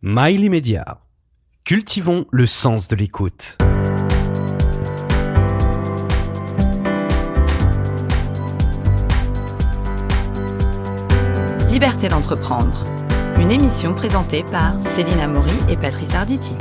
Mail immédiat. Cultivons le sens de l'écoute. Liberté d'entreprendre. Une émission présentée par Céline Amaury et Patrice Arditi.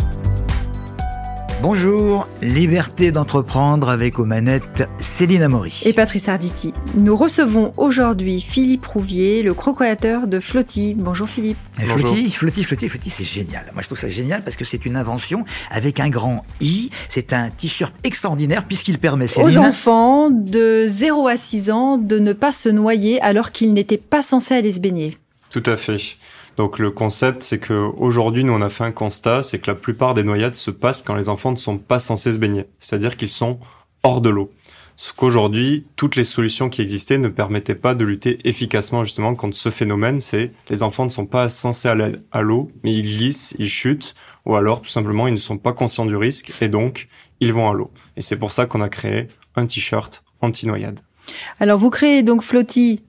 Bonjour, Liberté d'entreprendre avec aux manettes Céline Amaury. Et Patrice Arditi. Nous recevons aujourd'hui Philippe Rouvier, le co-créateur de Flotti. Bonjour Philippe. Flotti, c'est génial. Moi je trouve ça génial parce que c'est une invention avec un grand I. C'est un t-shirt extraordinaire puisqu'il permet, Céline, aux enfants de 0 à 6 ans de ne pas se noyer alors qu'ils n'étaient pas censés aller se baigner. Tout à fait. Donc le concept, c'est que aujourd'hui, nous on a fait un constat, c'est que la plupart des noyades se passent quand les enfants ne sont pas censés se baigner, c'est-à-dire qu'ils sont hors de l'eau. Sauf qu'aujourd'hui, toutes les solutions qui existaient ne permettaient pas de lutter efficacement justement contre ce phénomène. C'est les enfants ne sont pas censés aller à l'eau, mais ils glissent, ils chutent, ou alors tout simplement ils ne sont pas conscients du risque et donc ils vont à l'eau. Et c'est pour ça qu'on a créé un t-shirt anti-noyade. Alors vous créez donc Flotti,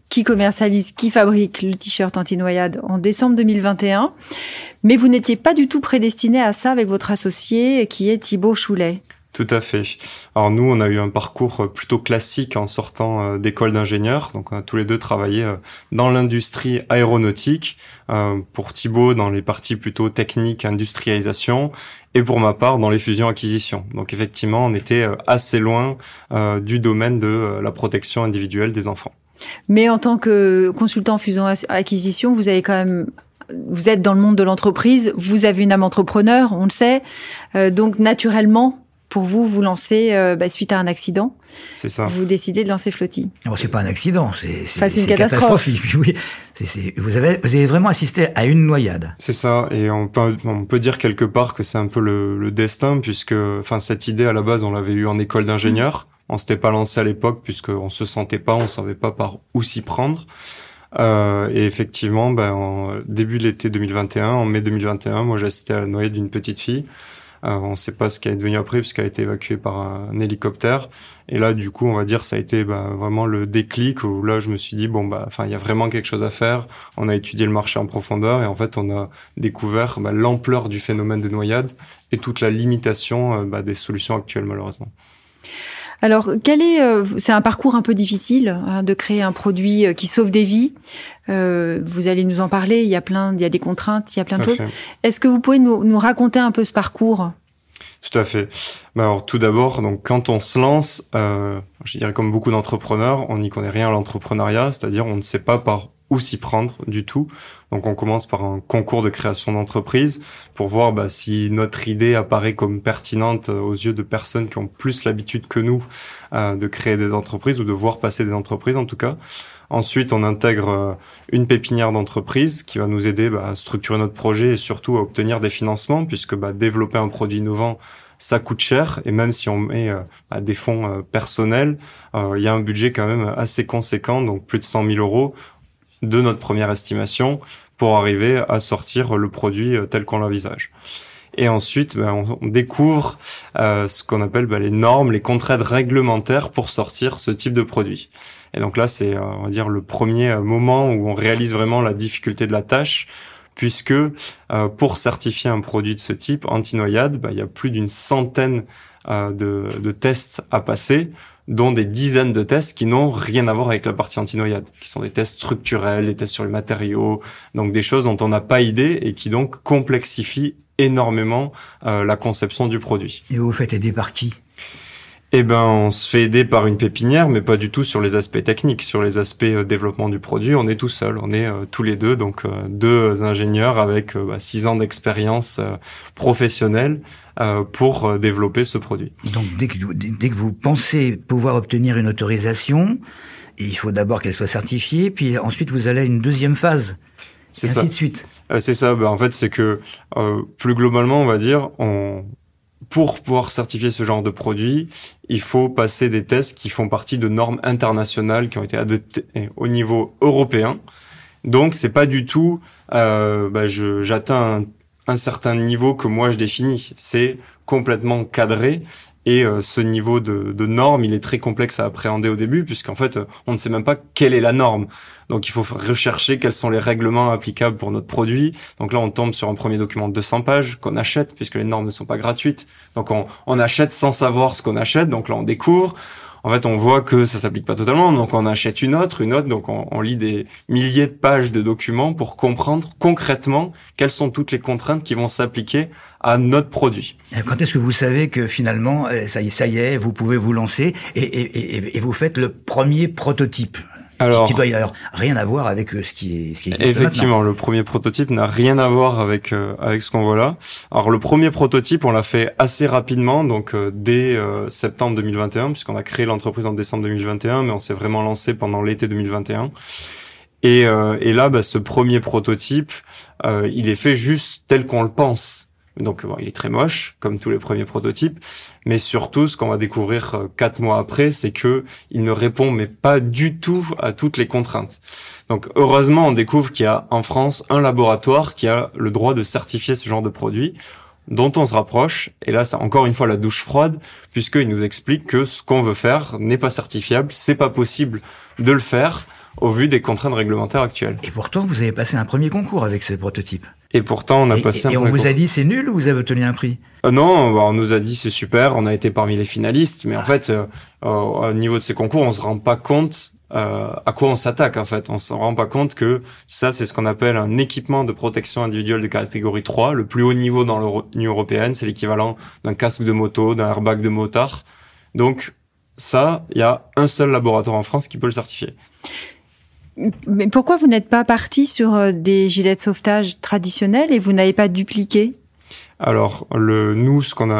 qui fabrique le t-shirt anti-noyade en décembre 2021. Mais vous n'étiez pas du tout prédestiné à ça avec votre associé qui est Thibaut Choulet. Tout à fait. Alors nous, on a eu un parcours plutôt classique en sortant d'école d'ingénieur. Donc on a tous les deux travaillé dans l'industrie aéronautique. Pour Thibaut, dans les parties plutôt techniques, industrialisation. Et pour ma part, dans les fusions-acquisitions. Donc effectivement, on était assez loin du domaine de la protection individuelle des enfants. Mais en tant que consultant fusion-acquisition, vous êtes dans le monde de l'entreprise, vous avez une âme entrepreneur, on le sait. Donc naturellement, pour vous, vous lancez suite à un accident. C'est ça. Vous décidez de lancer Flotti. Non, c'est pas un accident, c'est une catastrophe. Oui, vous avez vraiment assisté à une noyade. C'est ça, et on peut dire quelque part que c'est un peu le destin, puisque, cette idée à la base, on l'avait eue en école d'ingénieur. On s'était pas lancé à l'époque puisqu'on se sentait pas, on savait pas par où s'y prendre. Et effectivement, en début de l'été 2021, en mai 2021, moi j'ai assisté à la noyade d'une petite fille. On sait pas ce qu'elle est devenue après puisqu'elle a été évacuée par un hélicoptère. Et là, du coup, on va dire, ça a été vraiment le déclic où là, je me suis dit il y a vraiment quelque chose à faire. On a étudié le marché en profondeur et en fait, on a découvert l'ampleur du phénomène des noyades et toute la limitation des solutions actuelles, malheureusement. Alors, c'est un parcours un peu difficile de créer un produit qui sauve des vies. Vous allez nous en parler. Il y a des contraintes, il y a plein de choses. Est-ce que vous pouvez nous raconter un peu ce parcours ? Tout à fait. Alors tout d'abord, donc quand on se lance, je dirais comme beaucoup d'entrepreneurs, on n'y connaît rien à l'entrepreneuriat, c'est-à-dire on ne sait pas par où s'y prendre du tout. Donc on commence par un concours de création d'entreprise pour voir si notre idée apparaît comme pertinente aux yeux de personnes qui ont plus l'habitude que nous de créer des entreprises ou de voir passer des entreprises en tout cas. Ensuite, on intègre une pépinière d'entreprise qui va nous aider à structurer notre projet et surtout à obtenir des financements puisque développer un produit innovant, ça coûte cher et même si on met des fonds personnels, il y a un budget quand même assez conséquent, donc plus de 100 000 euros de notre première estimation pour arriver à sortir le produit tel qu'on l'envisage. Et ensuite, on découvre ce qu'on appelle les normes, les contraintes réglementaires pour sortir ce type de produit. Et donc là, c'est, on va dire, le premier moment où on réalise vraiment la difficulté de la tâche, puisque pour certifier un produit de ce type, anti-noyade, il y a plus d'une centaine de tests à passer, dont des dizaines de tests qui n'ont rien à voir avec la partie anti-noyade, qui sont des tests structurels, des tests sur les matériaux, donc des choses dont on n'a pas idée et qui donc complexifient énormément la conception du produit. Et vous vous faites aider par qui ? On se fait aider par une pépinière, mais pas du tout sur les aspects techniques. Sur les aspects développement du produit, on est tout seul. On est tous les deux, donc deux ingénieurs avec 6 ans d'expérience professionnelle pour développer ce produit. Donc dès que vous pensez pouvoir obtenir une autorisation, il faut d'abord qu'elle soit certifiée, puis ensuite vous allez à une deuxième phase. C'est ainsi ça. de suite. C'est ça. En fait, c'est que plus globalement, on va dire, pour pouvoir certifier ce genre de produit, il faut passer des tests qui font partie de normes internationales qui ont été adoptées au niveau européen. Donc, c'est pas du tout, j'atteins un certain niveau que moi je définis. C'est complètement cadré Et ce niveau de norme, il est très complexe à appréhender au début, puisqu'en fait, on ne sait même pas quelle est la norme. Donc, il faut rechercher quels sont les règlements applicables pour notre produit. Donc là, on tombe sur un premier document de 200 pages qu'on achète, puisque les normes ne sont pas gratuites. Donc, on achète sans savoir ce qu'on achète. Donc là, on découvre. En fait, on voit que ça s'applique pas totalement, donc on achète une autre, donc on lit des milliers de pages de documents pour comprendre concrètement quelles sont toutes les contraintes qui vont s'appliquer à notre produit. Quand est-ce que vous savez que finalement, ça y est, vous pouvez vous lancer et vous faites le premier prototype? Alors, qui doit y avoir rien à voir avec ce qui existe effectivement, maintenant. Le premier prototype n'a rien à voir avec ce qu'on voit là. Alors le premier prototype, on l'a fait assez rapidement, donc dès septembre 2021, puisqu'on a créé l'entreprise en décembre 2021, mais on s'est vraiment lancé pendant l'été 2021. Et là, ce premier prototype, il est fait juste tel qu'on le pense. Donc il est très moche, comme tous les premiers prototypes, mais surtout ce qu'on va découvrir 4 mois après, c'est que il ne répond mais pas du tout à toutes les contraintes. Donc heureusement, on découvre qu'il y a en France un laboratoire qui a le droit de certifier ce genre de produit, dont on se rapproche, et là c'est encore une fois la douche froide, puisqu'il nous explique que ce qu'on veut faire n'est pas certifiable, c'est pas possible de le faire au vu des contraintes réglementaires actuelles. Et pourtant, vous avez passé un premier concours avec ce prototype. Et pourtant, on a passé un premier concours. Et on vous a dit c'est nul ou vous avez obtenu un prix? Non, on nous a dit c'est super, on a été parmi les finalistes, mais en fait, au niveau de ces concours, on se rend pas compte à quoi on s'attaque en fait. On se rend pas compte que ça, c'est ce qu'on appelle un équipement de protection individuelle de catégorie 3, le plus haut niveau dans l'Union européenne, c'est l'équivalent d'un casque de moto, d'un airbag de motard. Donc ça, il y a un seul laboratoire en France qui peut le certifier. Mais pourquoi vous n'êtes pas parti sur des gilets de sauvetage traditionnels et vous n'avez pas dupliqué? Alors, ce qu'on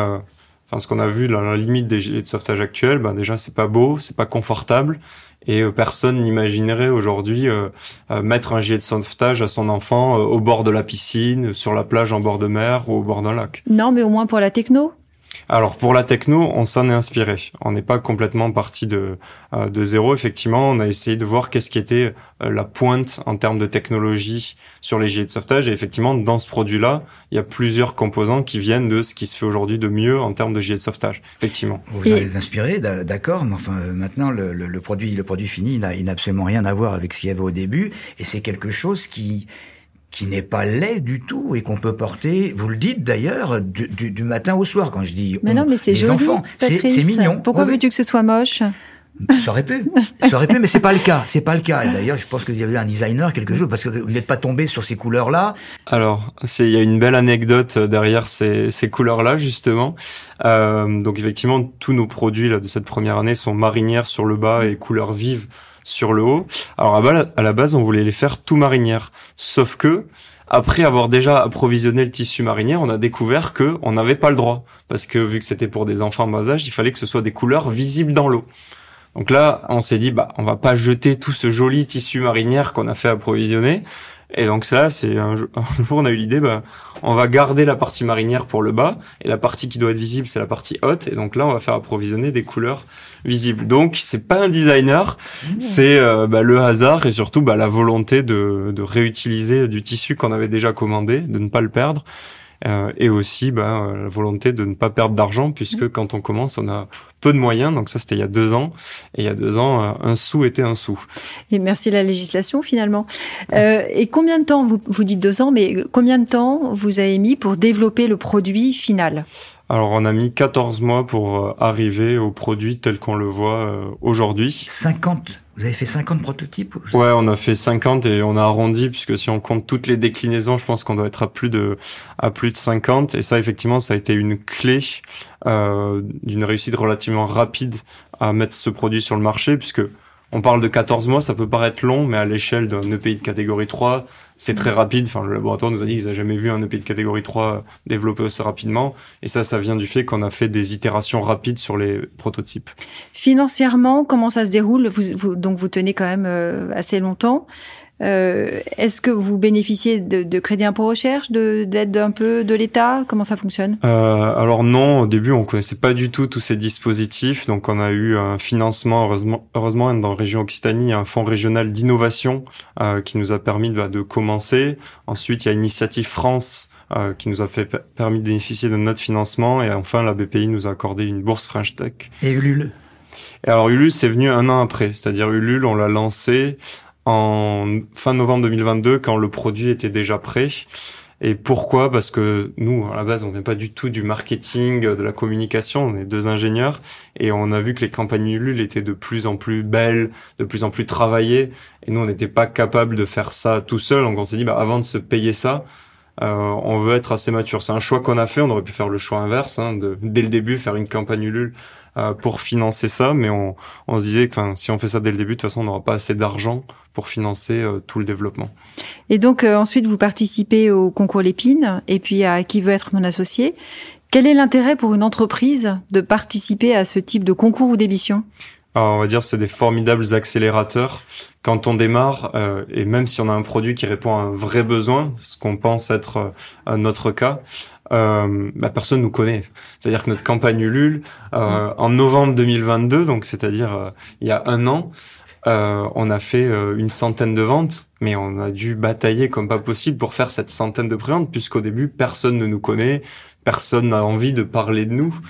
a vu dans la limite des gilets de sauvetage actuels, déjà c'est pas beau, c'est pas confortable, et personne n'imaginerait aujourd'hui mettre un gilet de sauvetage à son enfant au bord de la piscine, sur la plage en bord de mer ou au bord d'un lac. Non, mais au moins pour la techno. Alors pour la techno, on s'en est inspiré. On n'est pas complètement parti de zéro. Effectivement, on a essayé de voir qu'est-ce qui était la pointe en termes de technologie sur les gilets de sauvetage. Et effectivement, dans ce produit-là, il y a plusieurs composants qui viennent de ce qui se fait aujourd'hui de mieux en termes de gilets de sauvetage. Effectivement. Vous en êtes inspiré, d'accord, mais enfin maintenant le produit fini, il n'a absolument rien à voir avec ce qu'il y avait au début, et c'est quelque chose qui n'est pas laid du tout et qu'on peut porter, vous le dites d'ailleurs, du matin au soir quand je dis mais non, mais c'est les joli, enfants, c'est mignon. Pourquoi veux-tu que ce soit moche? Ça aurait pu, mais c'est pas le cas. Et d'ailleurs, je pense qu'il y avait un designer quelque chose parce que vous n'êtes pas tombé sur ces couleurs-là. Alors, il y a une belle anecdote derrière ces couleurs-là justement. Donc effectivement, tous nos produits là de cette première année sont marinières sur le bas et couleurs vives sur le haut. Alors à la base, on voulait les faire tout marinière. Sauf que, après avoir déjà approvisionné le tissu marinière, on a découvert que on n'avait pas le droit. Parce que vu que c'était pour des enfants bas âge, il fallait que ce soit des couleurs visibles dans l'eau. Donc là, on s'est dit, on va pas jeter tout ce joli tissu marinière qu'on a fait approvisionner. Et donc ça, c'est un jour, on a eu l'idée, on va garder la partie marinière pour le bas, et la partie qui doit être visible, c'est la partie haute, et donc là, on va faire approvisionner des couleurs visibles. Donc, c'est pas un designer, c'est le hasard, et surtout la volonté de réutiliser du tissu qu'on avait déjà commandé, de ne pas le perdre, et aussi la volonté de ne pas perdre d'argent, puisque quand on commence, on a peu de moyens. Donc ça, c'était il y a 2 ans. Et il y a 2 ans, un sou était un sou. Et merci la législation, finalement. Et combien de temps, vous dites 2 ans, mais combien de temps vous avez mis pour développer le produit final? Alors, on a mis 14 mois pour arriver au produit tel qu'on le voit aujourd'hui. 50. Vous avez fait 50 prototypes? Ouais, on a fait 50 et on a arrondi, puisque si on compte toutes les déclinaisons, je pense qu'on doit être à plus de 50. Et ça, effectivement, ça a été une clé d'une réussite relativement rapide à mettre ce produit sur le marché, puisque on parle de 14 mois, ça peut paraître long, mais à l'échelle d'un EPI de catégorie 3, c'est très rapide. Enfin, le laboratoire nous a dit qu'ils n'avaient jamais vu un EPI de catégorie 3 développé aussi rapidement. Et ça vient du fait qu'on a fait des itérations rapides sur les prototypes. Financièrement, comment ça se déroule? Donc, vous tenez quand même assez longtemps. Est-ce que vous bénéficiez de crédits impôt recherche, d'aide un peu de l'État? Comment ça fonctionne? Alors non, au début on connaissait pas du tout tous ces dispositifs, donc on a eu un financement heureusement dans la région Occitanie, un fonds régional d'innovation qui nous a permis de commencer. Ensuite il y a Initiative France qui nous a permis de bénéficier de notre financement. Et enfin, la BPI nous a accordé une bourse French Tech. Et Ulule? Et alors Ulule, c'est venu un an après. C'est-à-dire Ulule, on l'a lancé en fin novembre 2022 quand le produit était déjà prêt. Et pourquoi? Parce que nous, à la base, on vient pas du tout du marketing, de la communication. On est 2 ingénieurs et on a vu que les campagnes Ulule étaient de plus en plus belles, de plus en plus travaillées. Et nous, on n'était pas capable de faire ça tout seul. Donc, on s'est dit, avant de se payer ça, on veut être assez mature. C'est un choix qu'on a fait. On aurait pu faire le choix inverse, dès le début, faire une campagne Ulule pour financer ça. Mais on se disait que si on fait ça dès le début, de toute façon, on n'aura pas assez d'argent pour financer tout le développement. Et donc, ensuite, vous participez au concours Lépine et puis à Qui veut être mon associé. Quel est l'intérêt pour une entreprise de participer à ce type de concours ou d'émission? Alors, on va dire c'est des formidables accélérateurs. Quand on démarre, et même si on a un produit qui répond à un vrai besoin, ce qu'on pense être notre cas, personne nous connaît. C'est-à-dire que notre campagne Ulule, en novembre 2022, donc c'est-à-dire il y a 1 an, on a fait une centaine de ventes, mais on a dû batailler comme pas possible pour faire cette centaine de préventes, puisqu'au début, personne ne nous connaît, personne n'a envie de parler de nous.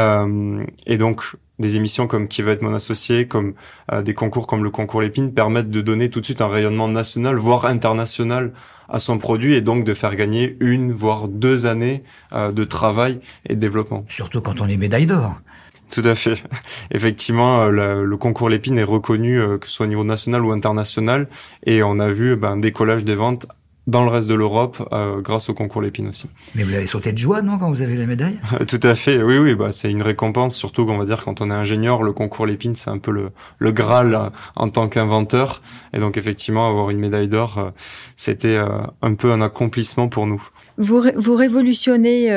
Et donc, des émissions comme Qui veut être mon associé, comme des concours comme le concours Lépine permettent de donner tout de suite un rayonnement national, voire international à son produit et donc de faire gagner 1 voire 2 années de travail et de développement. Surtout quand on est médaille d'or. Tout à fait. Effectivement, le concours Lépine est reconnu, que ce soit au niveau national ou international, et on a vu un décollage des ventes dans le reste de l'Europe grâce au concours Lépine aussi. Mais vous avez sauté de joie, non, quand vous avez la médaille? Tout à fait, oui, c'est une récompense, surtout qu'on va dire quand on est ingénieur, le concours Lépine, c'est un peu le Graal en tant qu'inventeur, et donc effectivement, avoir une médaille d'or, c'était un peu un accomplissement pour nous. Vous révolutionnez...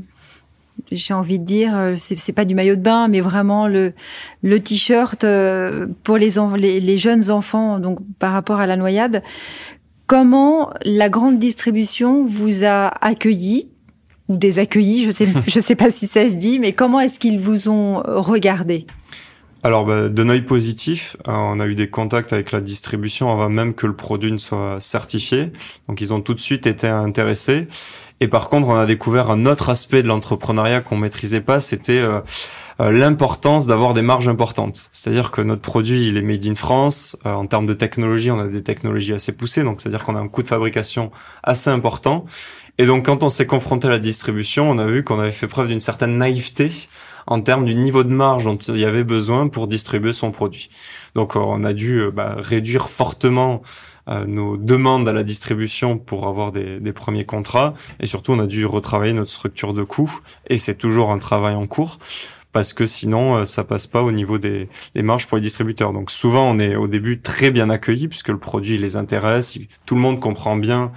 j'ai envie de dire, c'est pas du maillot de bain, mais vraiment le t-shirt pour les jeunes enfants, donc par rapport à la noyade. Comment la grande distribution vous a accueilli ou désaccueilli, je sais pas si ça se dit, mais comment est-ce qu'ils vous ont regardé? Alors, d'un œil positif, on a eu des contacts avec la distribution avant même que le produit ne soit certifié. Donc, ils ont tout de suite été intéressés. Et par contre, on a découvert un autre aspect de l'entrepreneuriat qu'on maîtrisait pas, c'était l'importance d'avoir des marges importantes. C'est-à-dire que notre produit, il est made in France. En termes de technologie, on a des technologies assez poussées. Donc, c'est-à-dire qu'on a un coût de fabrication assez important. Et donc, quand on s'est confronté à la distribution, on a vu qu'on avait fait preuve d'une certaine naïveté en termes du niveau de marge dont il y avait besoin pour distribuer son produit. Donc, on a dû réduire fortement nos demandes à la distribution pour avoir des premiers contrats. Et surtout, on a dû retravailler notre structure de coûts. Et c'est toujours un travail en cours, parce que sinon, ça passe pas au niveau des marges pour les distributeurs. Donc, souvent, on est au début très bien accueillis, puisque le produit les intéresse. Tout le monde comprend bien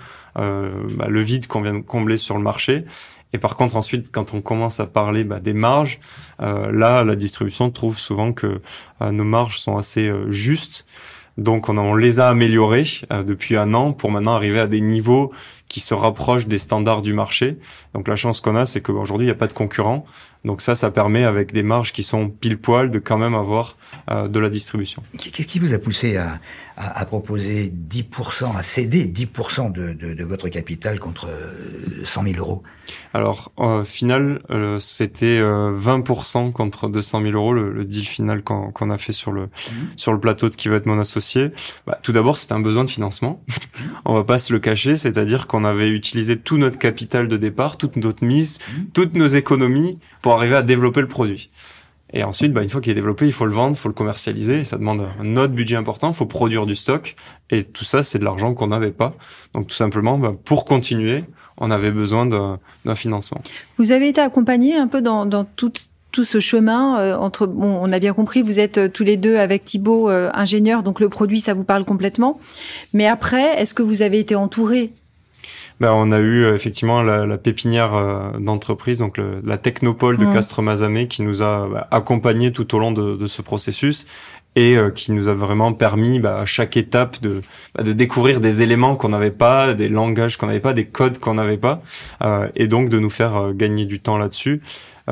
le vide qu'on vient de combler sur le marché. Et par contre, ensuite, quand on commence à parler des marges, là, la distribution trouve souvent que nos marges sont assez justes. Donc, on les a améliorées depuis 1 an pour maintenant arriver à des niveaux qui se rapprochent des standards du marché. Donc, la chance qu'on a, c'est qu'aujourd'hui, il n'y a pas de concurrents. Donc ça permet, avec des marges qui sont pile poil, de quand même avoir de la distribution. Qu'est-ce qui vous a poussé à proposer 10%, à céder 10% de votre capital contre 100 000 euros? Alors, au final, c'était 20% contre 200 000 euros, le deal final qu'on a fait sur le plateau de Qui veut être mon associé. Tout d'abord, c'était un besoin de financement. On va pas se le cacher, c'est-à-dire qu'on avait utilisé tout notre capital de départ, toute notre mise, toutes nos économies pour arriver à développer le produit. Et ensuite, une fois qu'il est développé, il faut le vendre, il faut le commercialiser. Ça demande un autre budget important, il faut produire du stock. Et tout ça, c'est de l'argent qu'on n'avait pas. Donc tout simplement, pour continuer, on avait besoin d'un financement. Vous avez été accompagné un peu dans tout ce chemin on a bien compris, vous êtes tous les deux avec Thibaut ingénieurs, donc le produit, ça vous parle complètement. Mais après, est-ce que vous avez été entouré? On a eu effectivement la pépinière d'entreprise, donc la technopole de Castres-Mazamet, qui nous a accompagnés tout au long de ce processus. et qui nous a vraiment permis à chaque étape de découvrir des éléments qu'on n'avait pas, des langages qu'on n'avait pas, des codes qu'on n'avait pas, et donc de nous faire gagner du temps là-dessus.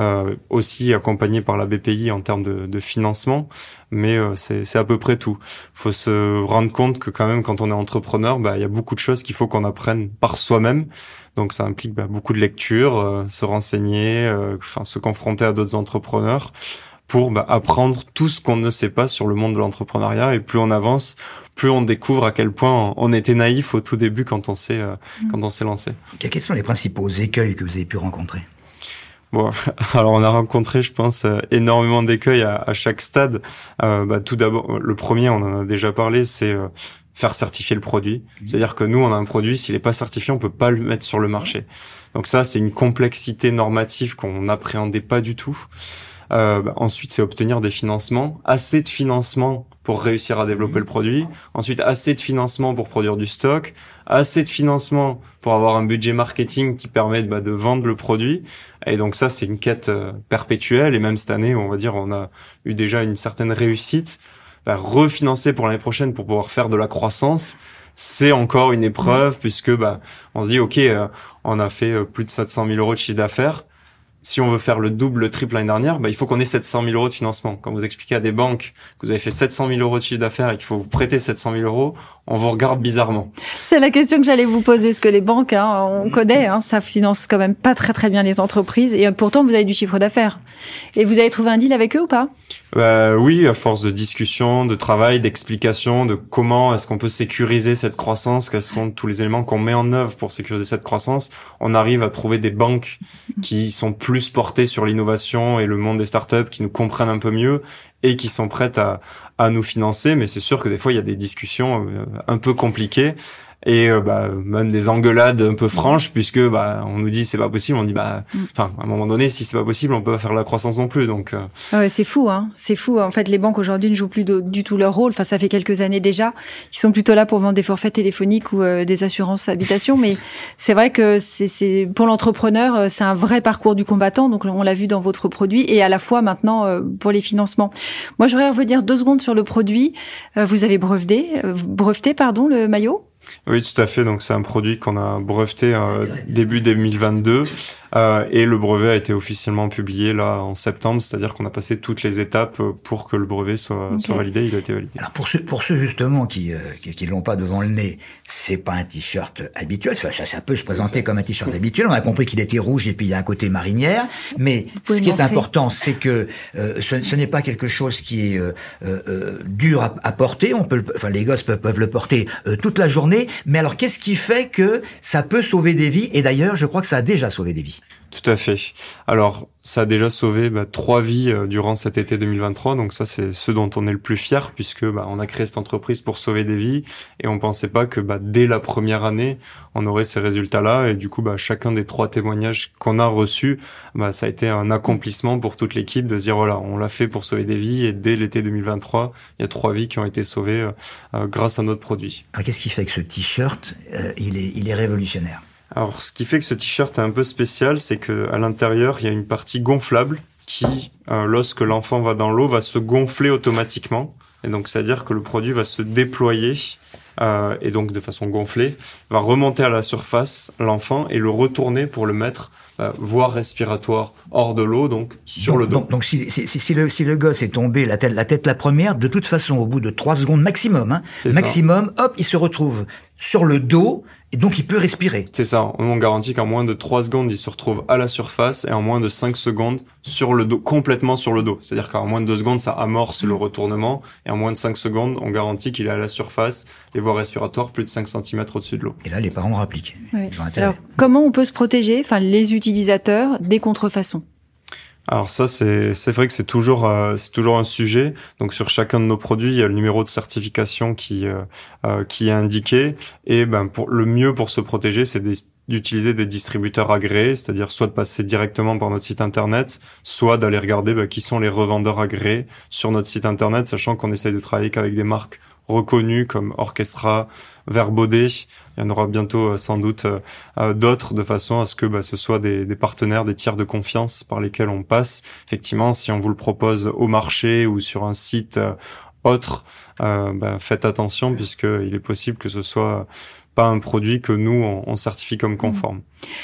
Aussi accompagné par la BPI en termes de financement, mais c'est à peu près tout. Faut se rendre compte que quand même, quand on est entrepreneur, il y a beaucoup de choses qu'il faut qu'on apprenne par soi-même. Donc ça implique beaucoup de lecture, se renseigner, se confronter à d'autres entrepreneurs pour apprendre tout ce qu'on ne sait pas sur le monde de l'entrepreneuriat. Et plus on avance, plus on découvre à quel point on était naïf au tout début quand on s'est lancé. Quels sont les principaux écueils que vous avez pu rencontrer ? Bon, alors on a rencontré, je pense, énormément d'écueils à chaque stade. Tout d'abord, le premier, on en a déjà parlé, c'est faire certifier le produit. C'est-à-dire que nous, on a un produit, s'il n'est pas certifié, on peut pas le mettre sur le marché. Donc ça, c'est une complexité normative qu'on n'appréhendait pas du tout. Ensuite, c'est obtenir des financements, assez de financement pour réussir à développer le produit. Ensuite, assez de financement pour produire du stock, assez de financement pour avoir un budget marketing qui permet de vendre le produit. Et donc ça, c'est une quête perpétuelle. Et même cette année, on va dire, on a eu déjà une certaine réussite. Refinancer pour l'année prochaine pour pouvoir faire de la croissance, c'est encore une épreuve puisque on se dit ok, on a fait plus de 700 000 euros de chiffre d'affaires. Si on veut faire le double, le triple l'année dernière, il faut qu'on ait 700 000 euros de financement. Quand vous expliquez à des banques que vous avez fait 700 000 euros de chiffre d'affaires et qu'il faut vous prêter 700 000 euros, on vous regarde bizarrement. C'est la question que j'allais vous poser. Est-ce que les banques, on connaît, ça finance quand même pas très très bien les entreprises et pourtant vous avez du chiffre d'affaires. Et vous avez trouvé un deal avec eux ou pas ? Oui, à force de discussion, de travail, d'explication, de comment est-ce qu'on peut sécuriser cette croissance, quels sont tous les éléments qu'on met en œuvre pour sécuriser cette croissance, on arrive à trouver des banques qui sont plus portées sur l'innovation et le monde des startups, qui nous comprennent un peu mieux et qui sont prêtes à nous financer. Mais c'est sûr que des fois, il y a des discussions un peu compliquées. Et même des engueulades un peu franches puisque on nous dit c'est pas possible, on dit à un moment donné si c'est pas possible on peut pas faire la croissance non plus donc ouais, c'est fou en fait. Les banques aujourd'hui ne jouent plus du tout leur rôle. Ça fait quelques années déjà, ils sont plutôt là pour vendre des forfaits téléphoniques ou des assurances habitation, mais c'est vrai que c'est pour l'entrepreneur, c'est un vrai parcours du combattant. Donc on l'a vu dans votre produit et à la fois maintenant pour les financements. Moi, je voudrais revenir 2 secondes sur le produit. Vous avez breveté le maillot. Oui, tout à fait. Donc, c'est un produit qu'on a breveté début 2022 et le brevet a été officiellement publié là en septembre. C'est-à-dire qu'on a passé toutes les étapes pour que le brevet soit validé. Il a été validé. Alors pour ceux justement qui l'ont pas devant le nez, c'est pas un t-shirt habituel. Ça peut se présenter comme un t-shirt habituel. On a compris qu'il était rouge et puis il y a un côté marinière. Mais ce qui est important, c'est que ce n'est pas quelque chose qui est dur à porter. Les gosses peuvent le porter toute la journée. Mais alors, qu'est-ce qui fait que ça peut sauver des vies ? Et d'ailleurs, je crois que ça a déjà sauvé des vies. Tout à fait. Alors, ça a déjà sauvé 3 vies durant cet été 2023. Donc ça, c'est ce dont on est le plus fier puisque on a créé cette entreprise pour sauver des vies et on pensait pas que dès la première année, on aurait ces résultats-là. Et du coup, chacun des 3 témoignages qu'on a reçus, ça a été un accomplissement pour toute l'équipe de se dire voilà, on l'a fait pour sauver des vies et dès l'été 2023, il y a 3 vies qui ont été sauvées grâce à notre produit. Alors, qu'est-ce qui fait que ce t-shirt, il est révolutionnaire ? Alors, ce qui fait que ce t-shirt est un peu spécial, c'est que à l'intérieur, il y a une partie gonflable qui, lorsque l'enfant va dans l'eau, va se gonfler automatiquement. Et donc, c'est-à-dire que le produit va se déployer et donc de façon gonflée, va remonter à la surface l'enfant et le retourner pour le mettre voie respiratoire hors de l'eau, donc sur le dos. Donc si le gosse est tombé la tête la première, de toute façon, au bout de 3 secondes maximum, hop, il se retrouve sur le dos. Et donc, il peut respirer. C'est ça. On garantit qu'en moins de 3 secondes, il se retrouve à la surface et en moins de 5 secondes sur le dos, complètement sur le dos. C'est-à-dire qu'en moins de 2 secondes, ça amorce le retournement et en moins de 5 secondes, on garantit qu'il est à la surface, les voies respiratoires plus de 5 cm au-dessus de l'eau. Et là, les parents rappliquent. Oui. Alors, comment on peut se protéger, les utilisateurs, des contrefaçons ? Alors ça, c'est vrai que c'est toujours un sujet. Donc sur chacun de nos produits, il y a le numéro de certification qui est indiqué. Et pour le mieux pour se protéger, c'est d'utiliser des distributeurs agréés, c'est-à-dire soit de passer directement par notre site internet, soit d'aller regarder qui sont les revendeurs agréés sur notre site internet, sachant qu'on essaye de travailler qu'avec des marques reconnues comme Orchestra, Verbaudet. Il y en aura bientôt sans doute d'autres, de façon à ce que ce soit des partenaires, des tiers de confiance par lesquels on passe. Effectivement, si on vous le propose au marché ou sur un site autres, faites attention puisqu'il est possible que ce soit pas un produit que nous on certifie comme conforme.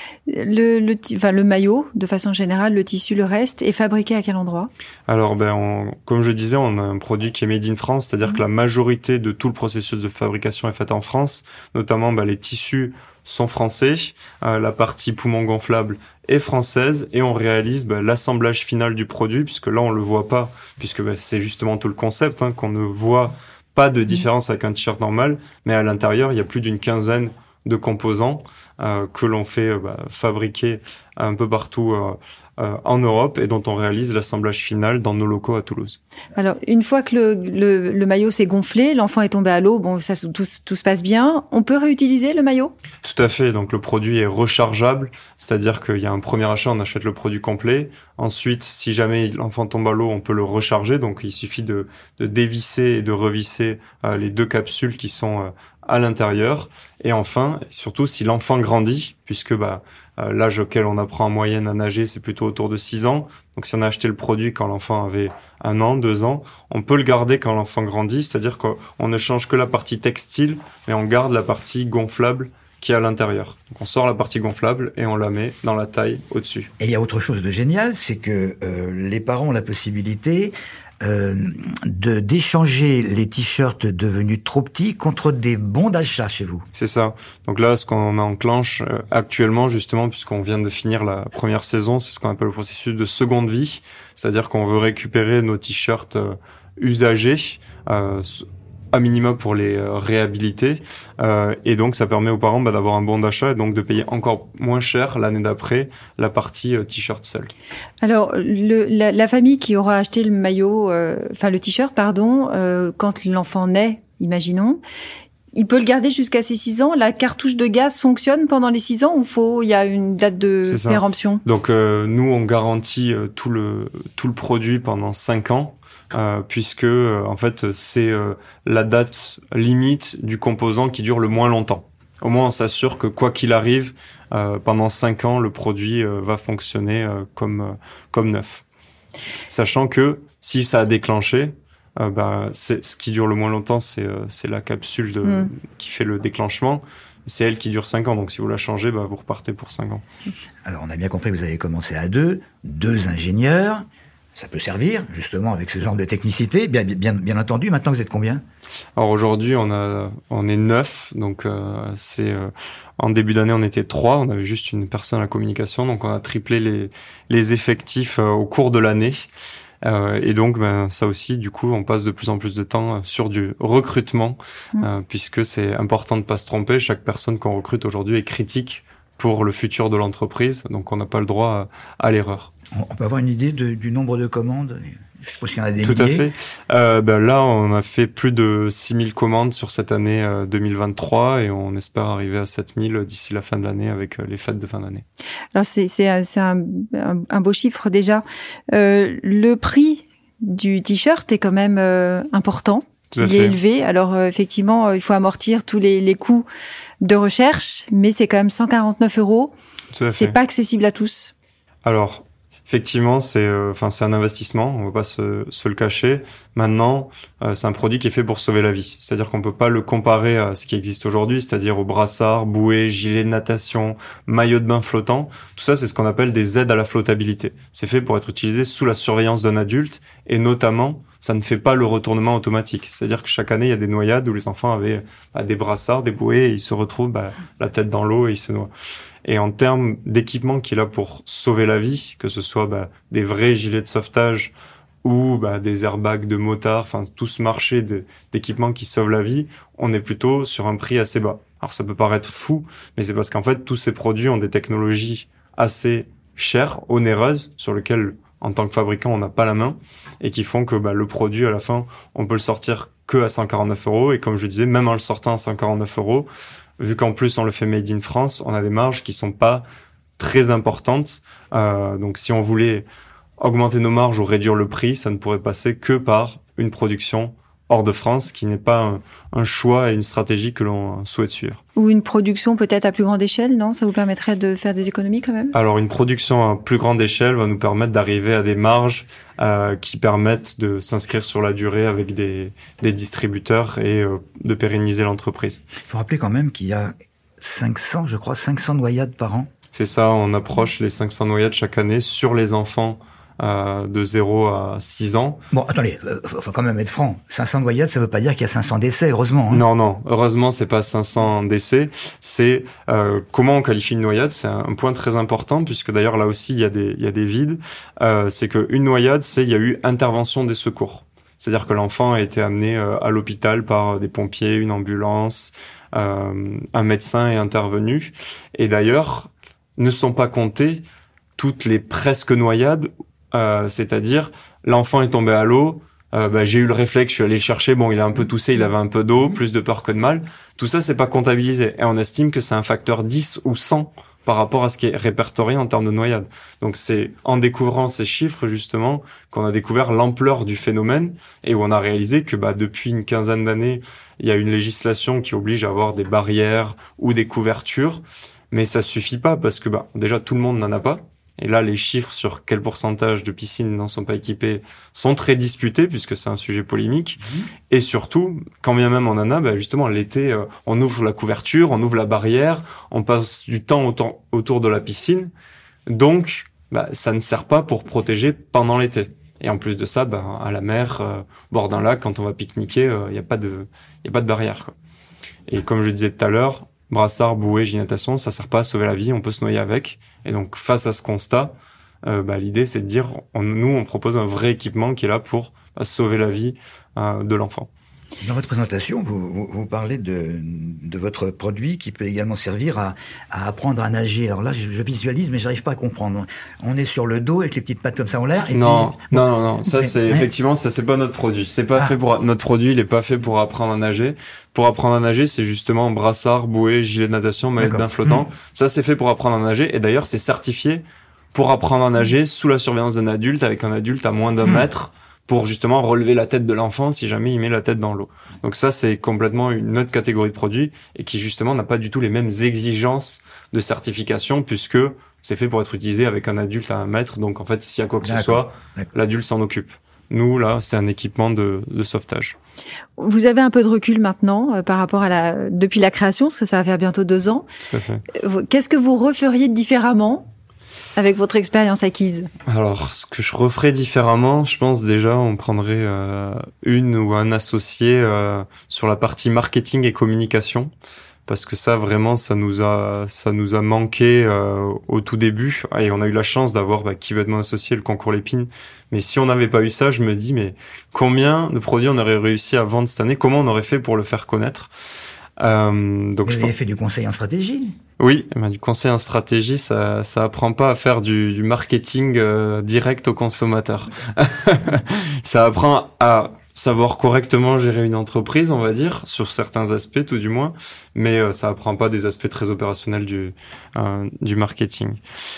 Le maillot, de façon générale, le tissu, le reste, est fabriqué à quel endroit? Alors, comme je disais, on a un produit qui est made in France, c'est-à-dire que la majorité de tout le processus de fabrication est faite en France, notamment les tissus sont français, la partie poumon gonflable est française et on réalise l'assemblage final du produit, puisque là on le voit pas, puisque c'est justement tout le concept, qu'on ne voit pas de différence avec un t-shirt normal, mais à l'intérieur il y a plus d'une quinzaine de composants que l'on fait fabriquer un peu partout en Europe et dont on réalise l'assemblage final dans nos locaux à Toulouse. Alors, une fois que le maillot s'est gonflé, l'enfant est tombé à l'eau, ça tout se passe bien, on peut réutiliser le maillot? Tout à fait, donc le produit est rechargeable, c'est-à-dire qu'il y a un premier achat, on achète le produit complet. Ensuite, si jamais l'enfant tombe à l'eau, on peut le recharger, donc il suffit de dévisser et de revisser les 2 capsules qui sont à l'intérieur. Et enfin, surtout si l'enfant grandit, puisque l'âge auquel on apprend en moyenne à nager, c'est plutôt autour de 6 ans. Donc si on a acheté le produit quand l'enfant avait 1 an, 2 ans, on peut le garder quand l'enfant grandit, c'est-à-dire qu'on ne change que la partie textile, mais on garde la partie gonflable qui est à l'intérieur. Donc on sort la partie gonflable et on la met dans la taille au-dessus. Et il y a autre chose de génial, c'est que les parents ont la possibilité d'échanger les t-shirts devenus trop petits contre des bons d'achat chez vous. C'est ça. Donc là, ce qu'on enclenche actuellement, justement, puisqu'on vient de finir la première saison, c'est ce qu'on appelle le processus de seconde vie. C'est-à-dire qu'on veut récupérer nos t-shirts usagés, à minima pour les réhabiliter. Et donc, ça permet aux parents d'avoir un bon d'achat et donc de payer encore moins cher l'année d'après la partie t-shirt seul. Alors, la famille qui aura acheté le maillot, le t-shirt, quand l'enfant naît, imaginons, il peut le garder jusqu'à ses 6 ans. La cartouche de gaz fonctionne pendant les 6 ans ou il y a une date de péremption? Donc, nous, on garantit tout le produit pendant 5 ans. Puisque en fait c'est la date limite du composant qui dure le moins longtemps. Au moins on s'assure que quoi qu'il arrive, pendant 5 ans le produit va fonctionner comme neuf. Sachant que si ça a déclenché, c'est ce qui dure le moins longtemps, c'est la capsule qui fait le déclenchement. C'est elle qui dure 5 ans, donc si vous la changez, vous repartez pour 5 ans. Alors on a bien compris que vous avez commencé à 2 ingénieurs. Ça peut servir, justement, avec ce genre de technicité, bien entendu. Maintenant, vous êtes combien? Alors aujourd'hui, on est 9, donc en début d'année, on était 3, on avait juste une personne à la communication, donc on a triplé les effectifs au cours de l'année. Et donc, ça aussi, du coup, on passe de plus en plus de temps sur du recrutement, puisque c'est important de pas se tromper. Chaque personne qu'on recrute aujourd'hui est critique pour le futur de l'entreprise, donc on n'a pas le droit à l'erreur. On peut avoir une idée du nombre de commandes? Je suppose qu'il y en a des milliers. Tout à fait. Là, on a fait plus de 6000 commandes sur cette année 2023 et on espère arriver à 7000 d'ici la fin de l'année avec les fêtes de fin d'année. Alors, c'est un beau chiffre déjà. Le prix du t-shirt est quand même important. Il est élevé. Alors, effectivement, il faut amortir tous les coûts de recherche, mais c'est quand même 149 €. C'est pas accessible à tous. Alors, effectivement, c'est un investissement, on va pas se le cacher. Maintenant, c'est un produit qui est fait pour sauver la vie. C'est-à-dire qu'on peut pas le comparer à ce qui existe aujourd'hui, c'est-à-dire aux brassards, bouées, gilets de natation, maillots de bain flottants. Tout ça, c'est ce qu'on appelle des aides à la flottabilité. C'est fait pour être utilisé sous la surveillance d'un adulte et notamment, ça ne fait pas le retournement automatique. C'est-à-dire que chaque année, il y a des noyades où les enfants avaient des brassards, des bouées et ils se retrouvent la tête dans l'eau et ils se noient. Et en termes d'équipement qui est là pour sauver la vie, que ce soit des vrais gilets de sauvetage ou des airbags de motards, tout ce marché d'équipements qui sauvent la vie, on est plutôt sur un prix assez bas. Alors ça peut paraître fou, mais c'est parce qu'en fait, tous ces produits ont des technologies assez chères, onéreuses, sur lesquelles, en tant que fabricant, on n'a pas la main, et qui font que le produit, à la fin, on peut le sortir que à 149 €. Et comme je disais, même en le sortant à 149 €, vu qu'en plus on le fait made in France, on a des marges qui sont pas très importantes. Donc si on voulait augmenter nos marges ou réduire le prix, ça ne pourrait passer que par une production hors de France, qui n'est pas un choix et une stratégie que l'on souhaite suivre. Ou une production peut-être à plus grande échelle, non? Ça vous permettrait de faire des économies quand même? Alors une production à plus grande échelle va nous permettre d'arriver à des marges qui permettent de s'inscrire sur la durée avec des distributeurs et de pérenniser l'entreprise. Il faut rappeler quand même qu'il y a 500 noyades par an. C'est ça, on approche les 500 noyades chaque année sur les enfants de 0 à 6 ans. Bon, attendez, faut quand même être franc. 500 noyades, ça veut pas dire qu'il y a 500 décès, heureusement. Hein. Non, heureusement, c'est pas 500 décès. C'est comment on qualifie une noyade. C'est un point très important puisque d'ailleurs là aussi il y a des vides. C'est que une noyade, il y a eu intervention des secours. C'est-à-dire que l'enfant a été amené à l'hôpital par des pompiers, une ambulance, un médecin est intervenu. Et d'ailleurs, ne sont pas comptées toutes les presque noyades. C'est-à-dire, l'enfant est tombé à l'eau, j'ai eu le réflexe, je suis allé chercher, bon, il a un peu toussé, il avait un peu d'eau, plus de peur que de mal. Tout ça, c'est pas comptabilisé. Et on estime que c'est un facteur 10 ou 100 par rapport à ce qui est répertorié en termes de noyade. Donc c'est en découvrant ces chiffres, justement, qu'on a découvert l'ampleur du phénomène et où on a réalisé que, depuis une quinzaine d'années, il y a une législation qui oblige à avoir des barrières ou des couvertures. Mais ça suffit pas parce que, déjà, tout le monde n'en a pas. Et là, les chiffres sur quel pourcentage de piscines n'en sont pas équipées sont très disputés puisque c'est un sujet polémique. Et surtout, quand bien même on en a, justement, l'été, on ouvre la couverture, on ouvre la barrière, on passe du temps autour de la piscine. Donc, ça ne sert pas pour protéger pendant l'été. Et en plus de ça, à la mer, au bord d'un lac, quand on va pique-niquer, il y a pas de barrière, quoi. Et comme je disais tout à l'heure, brassard, bouée, gilet natation, ça sert pas à sauver la vie, on peut se noyer avec. Et donc, face à ce constat, l'idée, c'est de dire, on propose un vrai équipement qui est là pour sauver la vie de l'enfant. Dans votre présentation, vous parlez de votre produit qui peut également servir à apprendre à nager. Alors là, je visualise, mais j'arrive pas à comprendre. On est sur le dos avec les petites pattes comme ça en l'air. Non. Ça, effectivement, ça, c'est pas notre produit. C'est pas fait pour, notre produit, il est pas fait pour apprendre à nager. Pour apprendre à nager, c'est justement brassard, bouée, gilet de natation, maillot de bain flottant. Ça, c'est fait pour apprendre à nager. Et d'ailleurs, c'est certifié pour apprendre à nager sous la surveillance d'un adulte, avec un adulte à moins d'1 mètre, pour justement relever la tête de l'enfant si jamais il met la tête dans l'eau. Donc ça, c'est complètement une autre catégorie de produits et qui justement n'a pas du tout les mêmes exigences de certification puisque c'est fait pour être utilisé avec un adulte à 1 mètre. Donc en fait, s'il y a quoi que ce soit, l'adulte s'en occupe. Nous, là, c'est un équipement de sauvetage. Vous avez un peu de recul maintenant par rapport depuis la création, parce que ça va faire bientôt 2 ans. Tout à fait. Qu'est-ce que vous referiez différemment avec votre expérience acquise? Alors, ce que je referais différemment, je pense déjà, on prendrait une ou un associé sur la partie marketing et communication, parce que ça, vraiment, ça nous a manqué au tout début. Et on a eu la chance d'avoir qui veut être mon associé, le concours Lépine. Mais si on n'avait pas eu ça, je me dis, mais combien de produits on aurait réussi à vendre cette année? Comment on aurait fait pour le faire connaître? Donc vous avez fait du conseil en stratégie? Oui, du conseil en stratégie, ça apprend pas à faire du marketing direct au consommateur. Ça apprend à savoir correctement gérer une entreprise, on va dire, sur certains aspects tout du moins, mais ça apprend pas des aspects très opérationnels du marketing.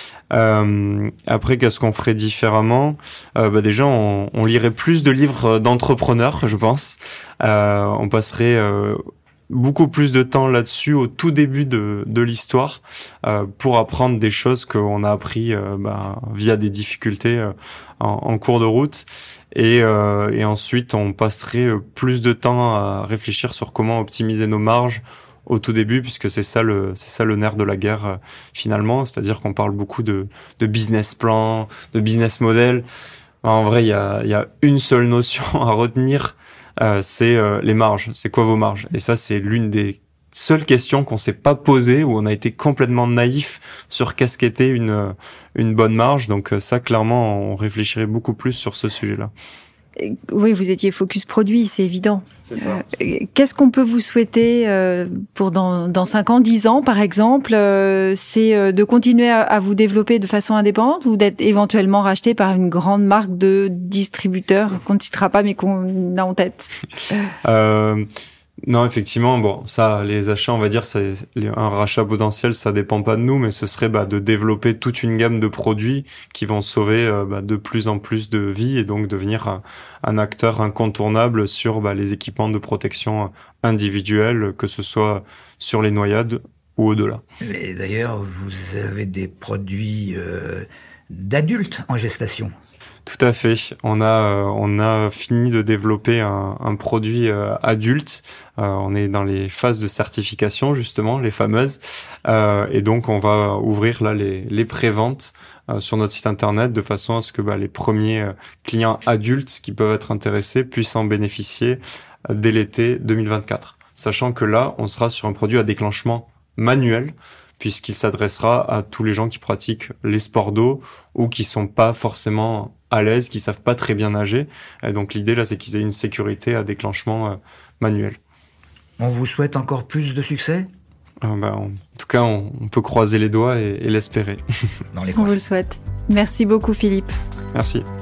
Après, qu'est-ce qu'on ferait différemment? Déjà, on lirait plus de livres d'entrepreneurs, je pense. On passerait beaucoup plus de temps là-dessus au tout début de l'histoire pour apprendre des choses qu'on a appris via des difficultés en cours de route et ensuite on passerait plus de temps à réfléchir sur comment optimiser nos marges au tout début, puisque c'est ça le nerf de la guerre finalement, c'est-à-dire qu'on parle beaucoup de business plan, de business model. En vrai, il y a une seule notion à retenir, c'est les marges. C'est quoi vos marges? Et ça, c'est l'une des seules questions qu'on s'est pas posées, où on a été complètement naïf sur qu'est-ce qu'était une bonne marge. Donc ça, clairement, on réfléchirait beaucoup plus sur ce sujet-là. Oui, vous étiez focus produit, c'est évident. C'est ça. Qu'est-ce qu'on peut vous souhaiter pour dans 5 ans, 10 ans, par exemple? C'est de continuer à vous développer de façon indépendante ou d'être éventuellement racheté par une grande marque de distributeur qu'on ne citera pas mais qu'on a en tête? Non, effectivement, bon, ça, les achats, on va dire, un rachat potentiel, ça dépend pas de nous, mais ce serait de développer toute une gamme de produits qui vont sauver de plus en plus de vies et donc devenir un acteur incontournable sur les équipements de protection individuelle, que ce soit sur les noyades ou au-delà. Et d'ailleurs, vous avez des produits d'adultes en gestation. Tout à fait. On a fini de développer un produit adulte. On est dans les phases de certification, justement, les fameuses. Et donc, on va ouvrir là les préventes sur notre site internet de façon à ce que les premiers clients adultes qui peuvent être intéressés puissent en bénéficier dès l'été 2024. Sachant que là, on sera sur un produit à déclenchement manuel, puisqu'il s'adressera à tous les gens qui pratiquent les sports d'eau ou qui sont pas forcément à l'aise, qui savent pas très bien nager. Et donc l'idée là, c'est qu'ils aient une sécurité à déclenchement manuel. On vous souhaite encore plus de succès ? En tout cas, on peut croiser les doigts et l'espérer. On vous le souhaite. Merci beaucoup Philippe. Merci.